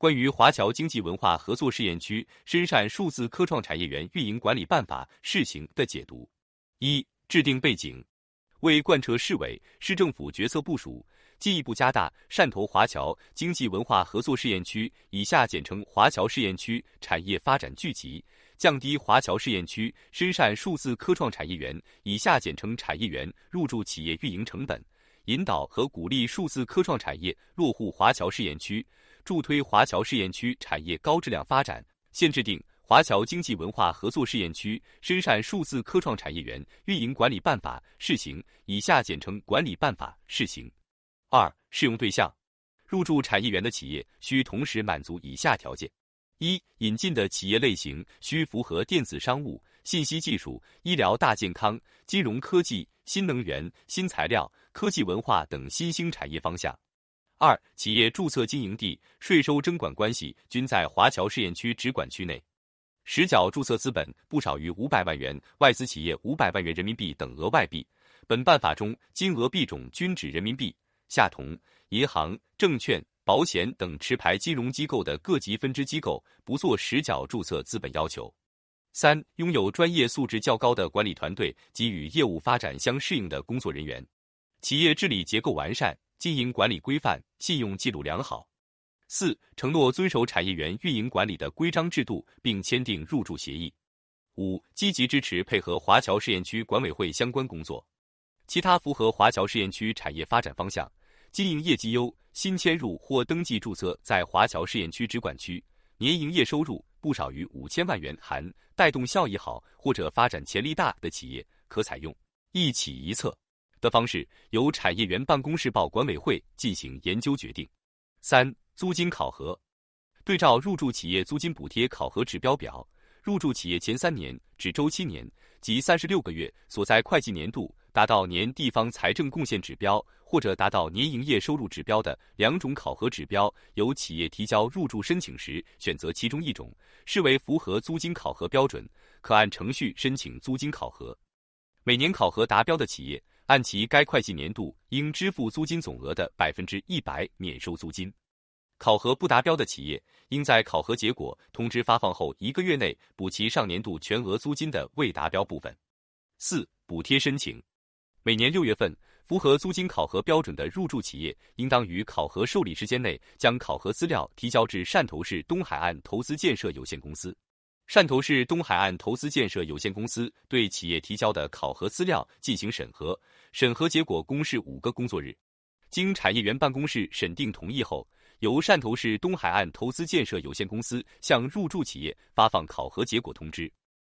关于华侨经济文化合作试验区深汕数字科创产业园运营管理办法试行的解读。一、制定背景。为贯彻市委、市政府决策部署，进一步加大汕头华侨经济文化合作试验区（以下简称华侨试验区）产业发展聚集，降低华侨试验区深汕数字科创产业园（以下简称产业园）入驻企业运营成本，引导和鼓励数字科创产业落户华侨试验区，助推华侨试验区产业高质量发展。现制定华侨经济文化合作试验区深汕数字科创产业园运营管理办法试行（以下简称管理办法试行）。二、适用对象。入驻产业园的企业需同时满足以下条件：一、引进的企业类型需符合电子商务、信息技术、医疗大健康、金融科技、新能源、新材料、科技文化等新兴产业方向。二、企业注册经营地、税收征管关系均在华侨试验区直管区内，实缴注册资本不少于500万元，外资企业500万元人民币等额外币。本办法中金额币种均指人民币。下同银行、证券、保险等持牌金融机构的各级分支机构不做实缴注册资本要求。三、拥有专业素质较高的管理团队及与业务发展相适应的工作人员。企业治理结构完善，经营管理规范，信用记录良好。四、承诺遵守产业园运营管理的规章制度，并签订入驻协议。五、积极支持配合华侨试验区管委会相关工作。其他符合华侨试验区产业发展方向，经营业绩优、新迁入或登记注册在华侨试验区直管区，年营业收入不少于5000万元含带动效益好或者发展潜力大的企业，可采用一企一策的方式，由产业园办公室报管委会进行研究决定。三、租金考核。对照入驻企业租金补贴考核指标表，入驻企业前3年至周期年及36个月所在会计年度达到年地方财政贡献指标或者达到年营业收入指标的2种考核指标，由企业提交入驻申请时选择其中一种，视为符合租金考核标准，可按程序申请租金考核。每年考核达标的企业，按其该会计年度应支付租金总额的100%免收租金。考核不达标的企业，应在考核结果通知发放后1个月内补齐上年度全额租金的未达标部分。四、补贴申请。每年6月份，符合租金考核标准的入驻企业，应当于考核受理时间内将考核资料提交至汕头市东海岸投资建设有限公司。汕头市东海岸投资建设有限公司对企业提交的考核资料进行审核，审核结果公示5个工作日。经产业园办公室审定同意后，由汕头市东海岸投资建设有限公司向入驻企业发放考核结果通知。